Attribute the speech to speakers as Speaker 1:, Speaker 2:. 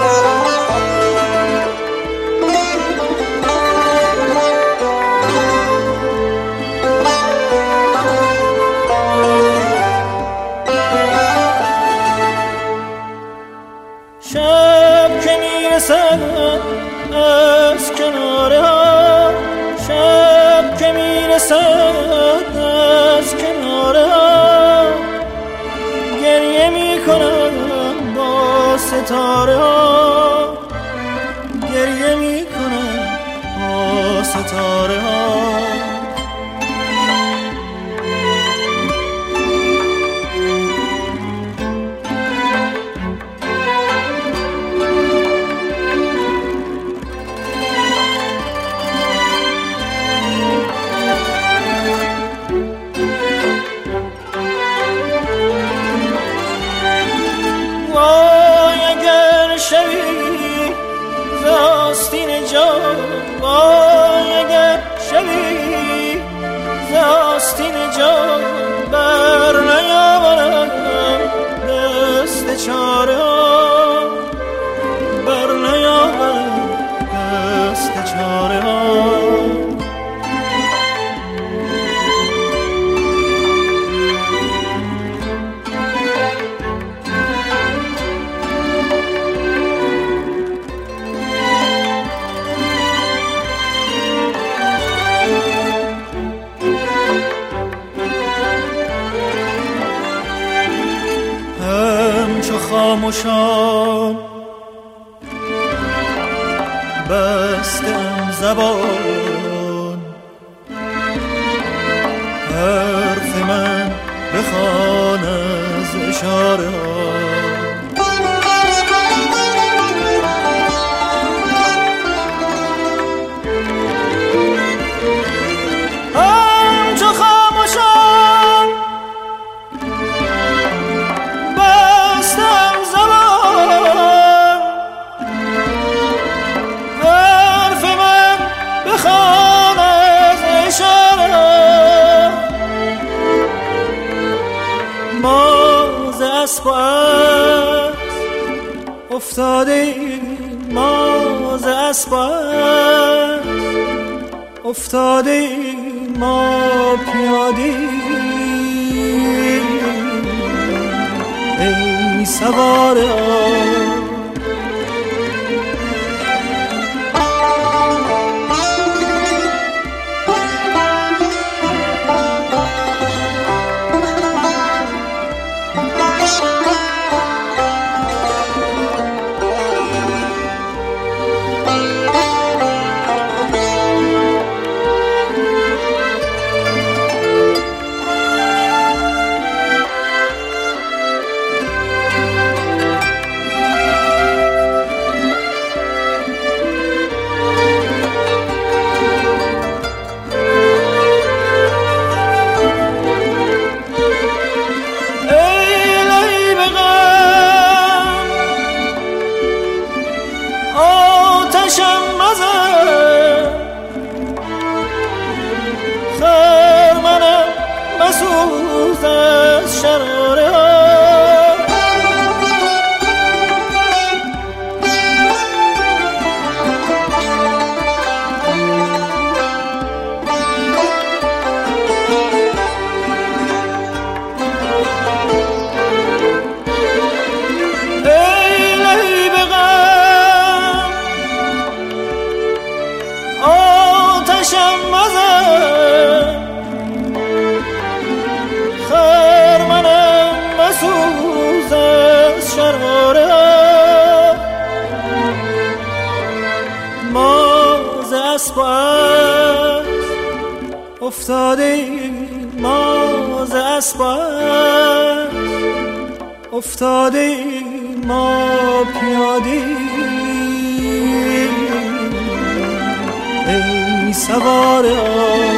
Speaker 1: شب که میرسد از کناره ها، شب که میرسد از کناره ها، گریه میکنم با ستاره ها، گریه میکنم با ستاره ها. آستین جان وای اگر شبی ز آستین جان بر نیاورم دست چاره ها، بر نیاورم دست چاره ها. خاموشان بستم زبان، حرف من بخوان از اشاره ها. همچو خاموشان بستم زبان، حرف من بخوان از اشاره. ما ز اسب و اسب افتاده، ما ز اسب و اسب افتاده، ما پیاده ای سواره. خرمنم مسوز از شراره ها، ای لهیب غم آتشم مزن، خرمنم مسوز از شراره ها. ما ز اسب و اسب افتاده، ما ز اسب و اسب افتاده، ما پیاده ای سواره.